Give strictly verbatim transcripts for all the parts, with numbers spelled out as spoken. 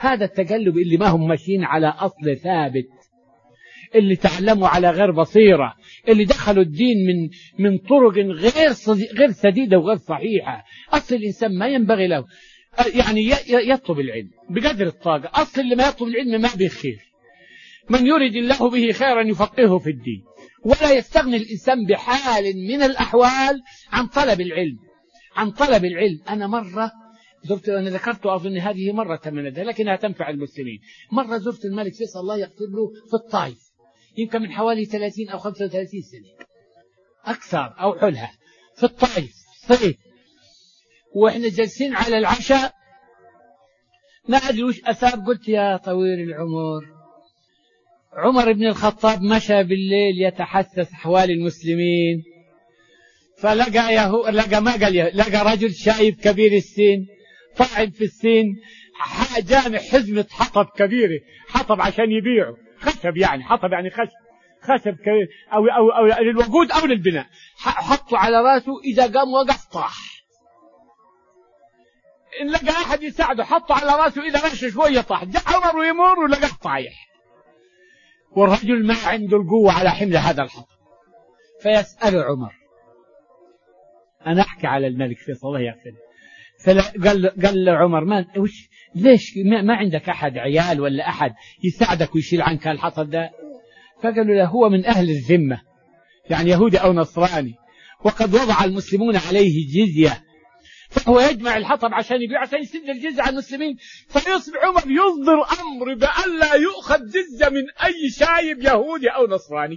هذا التقلب اللي ما هم ماشيين على أصل ثابت، اللي تعلموا على غير بصيرة، اللي دخلوا الدين من من طرق غير غير سديدة وغير صحيحة. أصل الإنسان ما ينبغي له يعني يطلب العلم بقدر الطاقة. أصل اللي ما يطلب العلم ما بخير. من يريد الله به خيرا يفقهه في الدين. ولا يستغني الإنسان بحال من الأحوال عن طلب العلم، عن طلب العلم. أنا مرة زرت، أنا ذكرت أظن هذه مرة تمنتها لكنها تنفع المسلمين. مرة زرت الملك فيصل الله يغفر له في الطائف، يمكن من حوالي ثلاثين أو خمسة وثلاثين سنة أكثر أو حلها، في الطائف صيف، وإحنا جالسين على العشاء ما أدري وش أثار، قلت يا طويل العمر، عمر بن الخطاب مشى بالليل يتحسس أحوال المسلمين، فلقى يهو لقى ما قال يه... لقى رجل شايب كبير السن طاعن في السن، جامع حزمة حطب كبيرة، حطب عشان يبيعه، خشب يعني، حطب يعني خشب، خشب كبير أو, أو, أو للوقود أو للبناء، حطوا على راسه، إذا قام وقف طاح. إن لقى أحد يساعده حطوا على راسه، إذا مشى شوية طاح، جاء عمر ويمر ولقاه طايح، والرجل ما عنده القوة على حمل هذا الحطب. فيسأل عمر، أنا أحكي على الملك فيصل الله يغفر، فقال قال له عمر ما وش ليش ما, ما عندك أحد عيال ولا أحد يساعدك ويشيل عنك الحطب ده؟ فقالوا له هو من أهل الذمة، يعني يهودي أو نصراني، وقد وضع المسلمون عليه جزية، فهو يجمع الحطب عشان يبيع عشان يسد الجزية على المسلمين. فيصبح عمر يصدر أمر بأن لا يؤخذ جزية من أي شايب يهودي أو نصراني.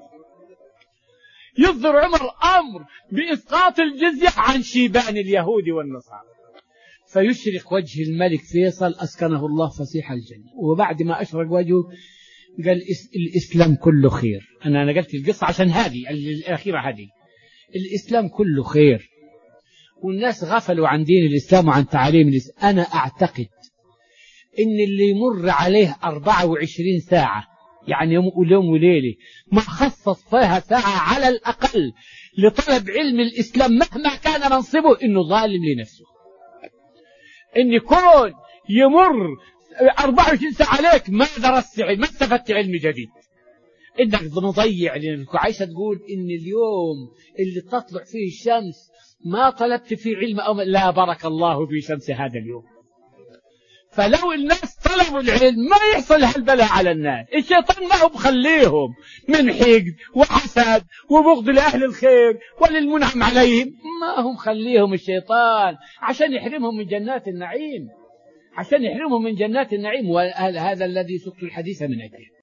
يصدر عمر أمر بإسقاط الجزية عن شيبان اليهود والنصارى. فيشرق وجه الملك فيصل أسكنه الله فسيح الجنة، وبعد ما أشرق وجهه قال الإسلام كله خير. أنا نقلت القصة عشان هذه الأخيرة، هذه الإسلام كله خير، والناس غفلوا عن دين الإسلام وعن تعاليم الإسلام. أنا أعتقد إن اللي يمر عليه أربعة وعشرين ساعة، يعني يوم وليوم وليلة، ما خصص فيها ساعة على الأقل لطلب علم الإسلام مهما كان منصبه، إنه ظالم لنفسه. إن يكون يمر أربعة وعشرين ساعة عليك ما درست علم، ما استفدت علم جديد، إنك مضيع لنفسك. عايشة تقول إن اليوم اللي تطلع فيه الشمس ما طلبت فيه علم أو لا بارك الله في شمس هذا اليوم. فلو الناس طلبوا العلم ما يحصل هالبلاء على الناس. الشيطان ما هو مخليهم من حقد وحسد وبغض لأهل الخير وللمنعم عليهم، ما هم مخليهم الشيطان عشان يحرمهم من جنات النعيم، عشان يحرمهم من جنات النعيم. وهذا الذي سقت الحديث من أجله.